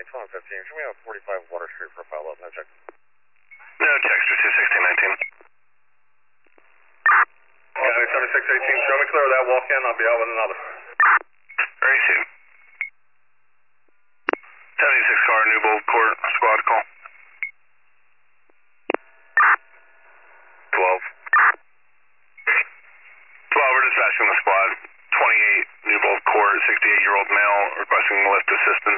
2115, show me a 45 Water Street for a follow-up, no check. No checks for 21619. County 7618, show me clear of that walk-in, I'll be out with another. Very soon. 76 car, New Bold Court, squad call. 12. 12, we're dispatching the squad. 28, New Bold Court, 68-year-old male requesting lift assistance.